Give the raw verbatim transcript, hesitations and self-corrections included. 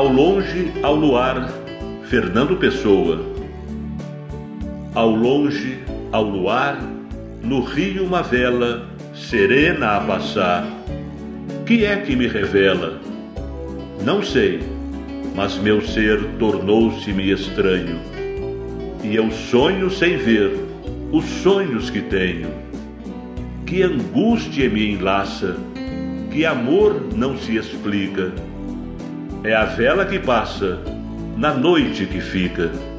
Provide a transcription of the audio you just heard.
Ao longe, ao luar, Fernando Pessoa. Ao longe, ao luar, no rio uma vela, serena a passar. Que é que me revela? Não sei, mas meu ser tornou-se-me estranho. E eu sonho sem ver os sonhos que tenho. Que angústia me enlaça, que amor não se explica. É a vela que passa, na noite que fica.